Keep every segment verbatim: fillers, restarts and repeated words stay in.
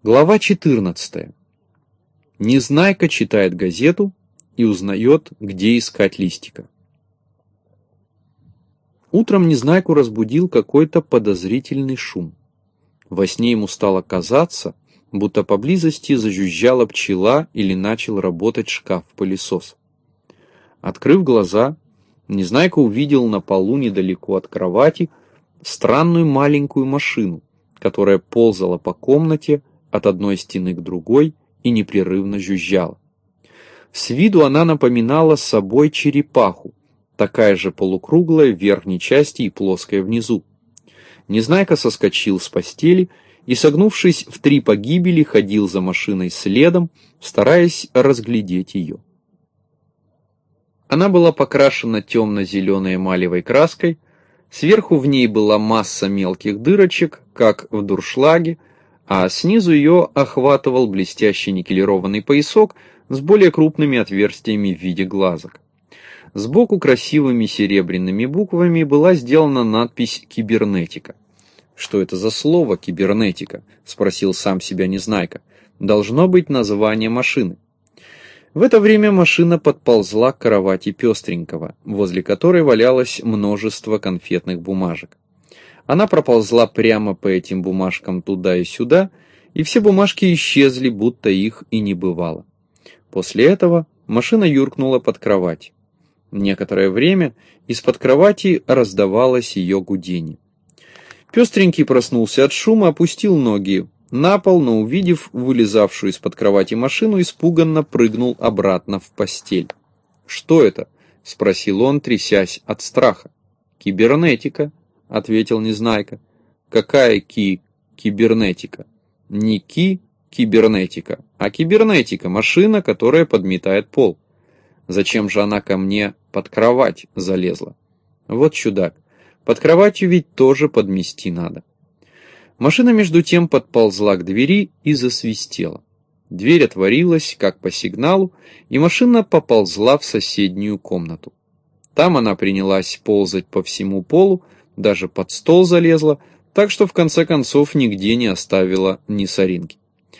Глава четырнадцатая. Незнайка читает газету и узнает, где искать листика. Утром Незнайку разбудил какой-то подозрительный шум. Во сне ему стало казаться, будто поблизости зажужжала пчела или начал работать шкаф-пылесос. Открыв глаза, Незнайка увидел на полу недалеко от кровати странную маленькую машину, которая ползала по комнате от одной стены к другой и непрерывно жужжала. С виду она напоминала собой черепаху, такая же полукруглая в верхней части и плоская внизу. Незнайка соскочил с постели и, согнувшись в три погибели, ходил за машиной следом, стараясь разглядеть ее. Она была покрашена темно-зеленой эмалевой краской, сверху в ней была масса мелких дырочек, как в дуршлаге, а снизу ее охватывал блестящий никелированный поясок с более крупными отверстиями в виде глазок. Сбоку красивыми серебряными буквами была сделана надпись «Кибернетика». «Что это за слово «кибернетика»?» — спросил сам себя Незнайка. «Должно быть название машины». В это время машина подползла к кровати Пестренького, возле которой валялось множество конфетных бумажек. Она проползла прямо по этим бумажкам туда и сюда, и все бумажки исчезли, будто их и не бывало. После этого машина юркнула под кровать. Некоторое время из-под кровати раздавалось ее гудение. Пестренький проснулся от шума, опустил ноги на пол, но, увидев вылезавшую из-под кровати машину, испуганно прыгнул обратно в постель. «Что это?» — спросил он, трясясь от страха. «Кибернетика», — ответил Незнайка. «Какая ки кибернетика?» «Не ки кибернетика, а кибернетика, машина, которая подметает пол». «Зачем же она ко мне под кровать залезла?» «Вот чудак, под кроватью ведь тоже подмести надо». Машина между тем подползла к двери и засвистела. Дверь отворилась, как по сигналу, и машина поползла в соседнюю комнату. Там она принялась ползать по всему полу, даже под стол залезла, так что в конце концов нигде не оставила ни соринки.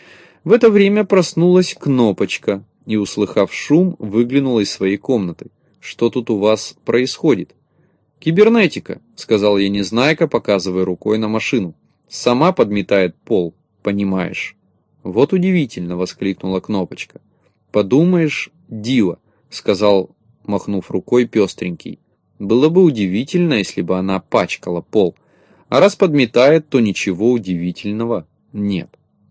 В это время проснулась Кнопочка и, услыхав шум, выглянула из своей комнаты. «Что тут у вас происходит?» «Кибернетика», — сказал ей Незнайка, показывая рукой на машину. «Сама подметает пол, понимаешь». «Вот удивительно», — воскликнула Кнопочка. «Подумаешь, диво», — сказал, махнув рукой, Пестренький. «Было бы удивительно, если бы она пачкала пол, а раз подметает, то ничего удивительного нет».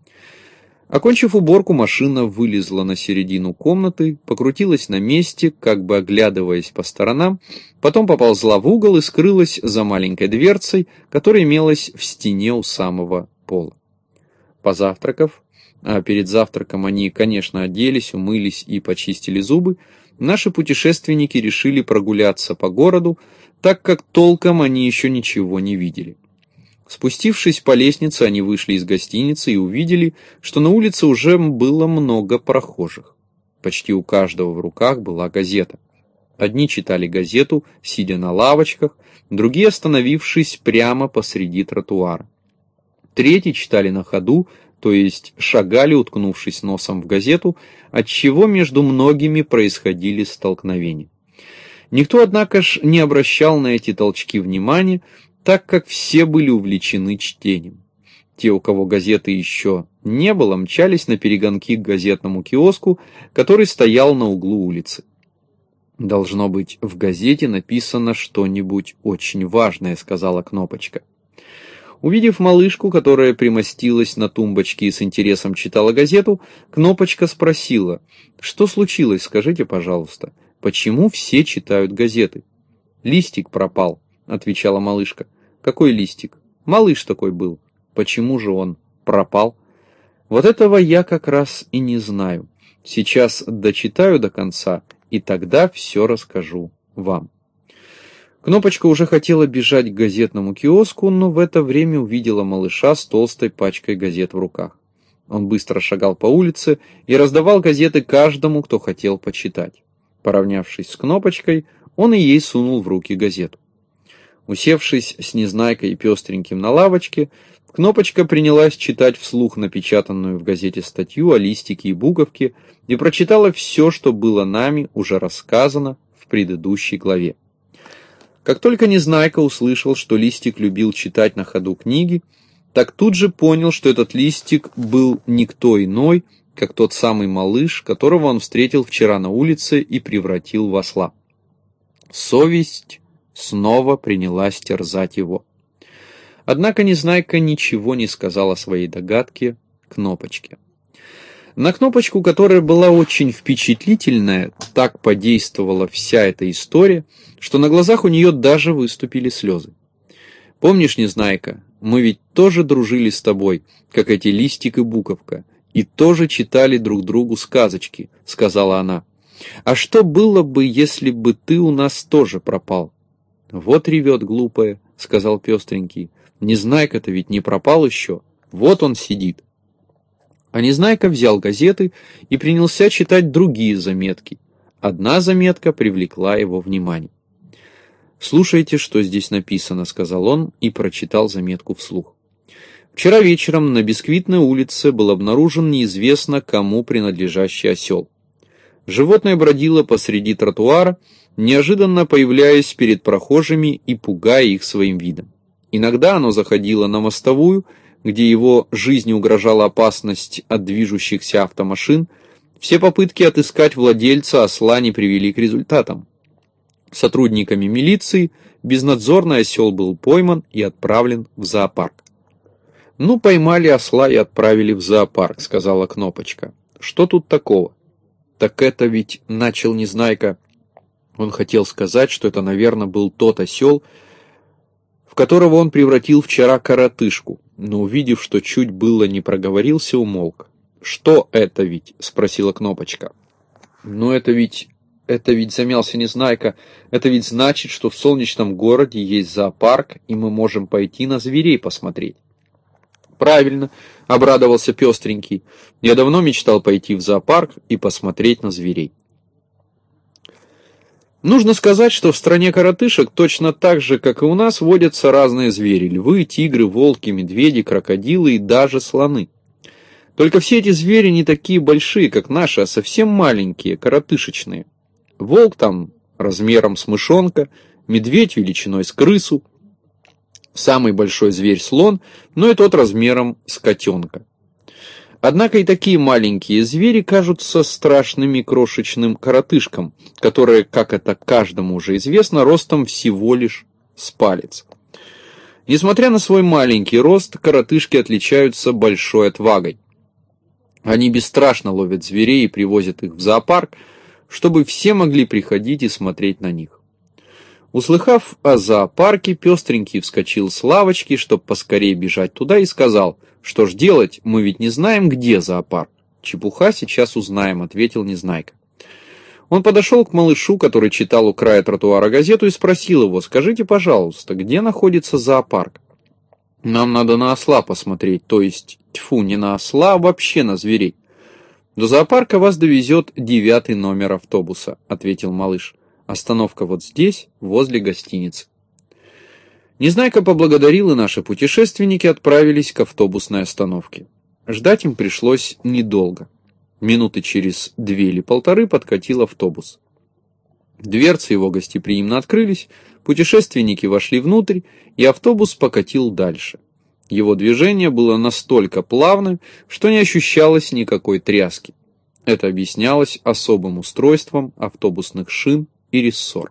Окончив уборку, машина вылезла на середину комнаты, покрутилась на месте, как бы оглядываясь по сторонам, потом поползла в угол и скрылась за маленькой дверцей, которая имелась в стене у самого пола. Позавтракав, а перед завтраком они, конечно, оделись, умылись и почистили зубы, наши путешественники решили прогуляться по городу, так как толком они еще ничего не видели. Спустившись по лестнице, они вышли из гостиницы и увидели, что на улице уже было много прохожих. Почти у каждого в руках была газета. Одни читали газету, сидя на лавочках, другие остановившись прямо посреди тротуара. Третьи читали на ходу, то есть шагали, уткнувшись носом в газету, отчего между многими происходили столкновения. Никто, однако ж, не обращал на эти толчки внимания, так как все были увлечены чтением. Те, у кого газеты еще не было, мчались на перегонки к газетному киоску, который стоял на углу улицы. «Должно быть, в газете написано что-нибудь очень важное», — сказала Кнопочка. Увидев малышку, которая примостилась на тумбочке и с интересом читала газету, Кнопочка спросила: «Что случилось, скажите, пожалуйста, почему все читают газеты?» «Листик пропал», — отвечала малышка. «Какой листик?» «Малыш такой был». «Почему же он пропал?» «Вот этого я как раз и не знаю. Сейчас дочитаю до конца, и тогда все расскажу вам». Кнопочка уже хотела бежать к газетному киоску, но в это время увидела малыша с толстой пачкой газет в руках. Он быстро шагал по улице и раздавал газеты каждому, кто хотел почитать. Поравнявшись с Кнопочкой, он и ей сунул в руки газету. Усевшись с Незнайкой и Пестреньким на лавочке, Кнопочка принялась читать вслух напечатанную в газете статью о листике и буковке и прочитала все, что было нами уже рассказано в предыдущей главе. Как только Незнайка услышал, что Листик любил читать на ходу книги, так тут же понял, что этот Листик был никто иной, как тот самый малыш, которого он встретил вчера на улице и превратил в осла. Совесть снова принялась терзать его. Однако Незнайка ничего не сказал о своей догадке Кнопочке. На Кнопочку, которая была очень впечатлительная, так подействовала вся эта история, что на глазах у нее даже выступили слезы. «Помнишь, Незнайка, мы ведь тоже дружили с тобой, как эти Листик и Буковка, и тоже читали друг другу сказочки», — сказала она. «А что было бы, если бы ты у нас тоже пропал?» «Вот ревет глупая», — сказал Пестренький. «Незнайка-то ведь не пропал еще, вот он сидит». А Незнайка взял газеты и принялся читать другие заметки. Одна заметка привлекла его внимание. «Слушайте, что здесь написано», — сказал он и прочитал заметку вслух. «Вчера вечером на Бисквитной улице был обнаружен неизвестно кому принадлежащий осел. Животное бродило посреди тротуара, неожиданно появляясь перед прохожими и пугая их своим видом. Иногда оно заходило на мостовую, где его жизни угрожала опасность от движущихся автомашин. Все попытки отыскать владельца осла не привели к результатам. Сотрудниками милиции безнадзорный осел был пойман и отправлен в зоопарк». «Ну, поймали осла и отправили в зоопарк», — сказала Кнопочка. «Что тут такого?» «Так это ведь», — начал Незнайка. Он хотел сказать, что это, наверное, был тот осел, в которого он превратил вчера коротышку, но, увидев, что чуть было не проговорился, умолк. «Что это ведь?» — спросила Кнопочка. «Ну, это ведь... это ведь...» — замялся Незнайка. «Это ведь значит, что в солнечном городе есть зоопарк, и мы можем пойти на зверей посмотреть». «Правильно», — обрадовался Пестренький. «Я давно мечтал пойти в зоопарк и посмотреть на зверей». Нужно сказать, что в стране коротышек точно так же, как и у нас, водятся разные звери: львы, тигры, волки, медведи, крокодилы и даже слоны. Только все эти звери не такие большие, как наши, а совсем маленькие, коротышечные. Волк там размером с мышонка, медведь величиной с крысу, самый большой зверь слон, но и тот размером с котенка. Однако и такие маленькие звери кажутся страшными крошечным коротышкам, которые, как это каждому уже известно, ростом всего лишь с палец. Несмотря на свой маленький рост, коротышки отличаются большой отвагой. Они бесстрашно ловят зверей и привозят их в зоопарк, чтобы все могли приходить и смотреть на них. Услыхав о зоопарке, Пестренький вскочил с лавочки, чтобы поскорее бежать туда, и сказал: «Что ж делать, мы ведь не знаем, где зоопарк». «Чепуха, сейчас узнаем», — ответил Незнайка. Он подошел к малышу, который читал у края тротуара газету, и спросил его: «Скажите, пожалуйста, где находится зоопарк?» «Нам надо на осла посмотреть, то есть, тьфу, не на осла, а вообще на зверей». «До зоопарка вас довезет девятый номер автобуса», — ответил малыш. «Остановка вот здесь, возле гостиницы». Незнайка поблагодарил, и наши путешественники отправились к автобусной остановке. Ждать им пришлось недолго. Минуты через две или полторы подкатил автобус. Дверцы его гостеприимно открылись, путешественники вошли внутрь, и автобус покатил дальше. Его движение было настолько плавным, что не ощущалось никакой тряски. Это объяснялось особым устройством автобусных шин и рессор.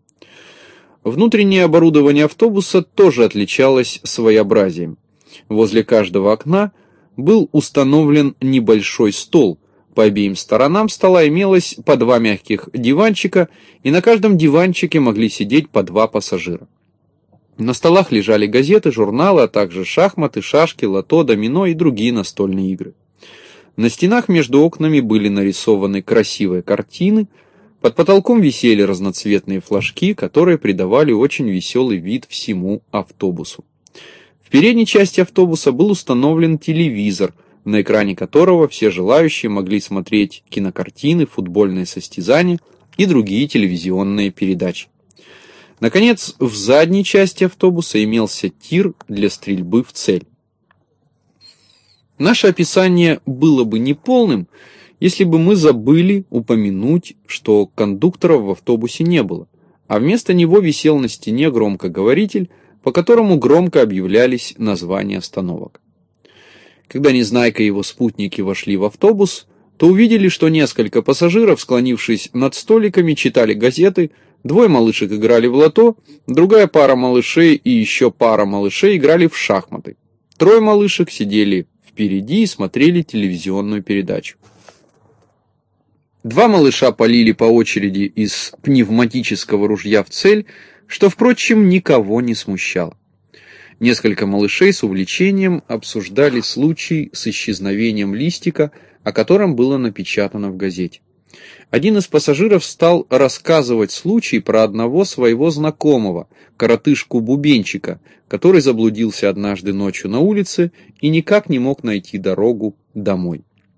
Внутреннее оборудование автобуса тоже отличалось своеобразием. Возле каждого окна был установлен небольшой стол. По обеим сторонам стола имелось по два мягких диванчика, и на каждом диванчике могли сидеть по два пассажира. На столах лежали газеты, журналы, а также шахматы, шашки, лото, домино и другие настольные игры. На стенах между окнами были нарисованы красивые картины, под потолком висели разноцветные флажки, которые придавали очень веселый вид всему автобусу. В передней части автобуса был установлен телевизор, на экране которого все желающие могли смотреть кинокартины, футбольные состязания и другие телевизионные передачи. Наконец, в задней части автобуса имелся тир для стрельбы в цель. Наше описание было бы неполным, если бы мы забыли упомянуть, что кондуктора в автобусе не было, а вместо него висел на стене громкоговоритель, по которому громко объявлялись названия остановок. Когда Незнайка и его спутники вошли в автобус, то увидели, что несколько пассажиров, склонившись над столиками, читали газеты, двое малышек играли в лото, другая пара малышей и еще пара малышей играли в шахматы. Трое малышек сидели впереди и смотрели телевизионную передачу. Два малыша полили по очереди из пневматического ружья в цель, что, впрочем, никого не смущало. Несколько малышей с увлечением обсуждали случай с исчезновением листика, о котором было напечатано в газете. Один из пассажиров стал рассказывать случай про одного своего знакомого, коротышку-бубенчика, который заблудился однажды ночью на улице и никак не мог найти дорогу домой.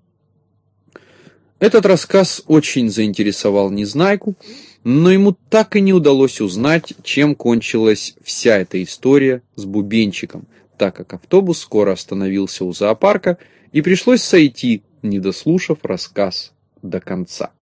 Этот рассказ очень заинтересовал Незнайку, но ему так и не удалось узнать, чем кончилась вся эта история с бубенчиком, так как автобус скоро остановился у зоопарка и пришлось сойти, не дослушав рассказ до конца.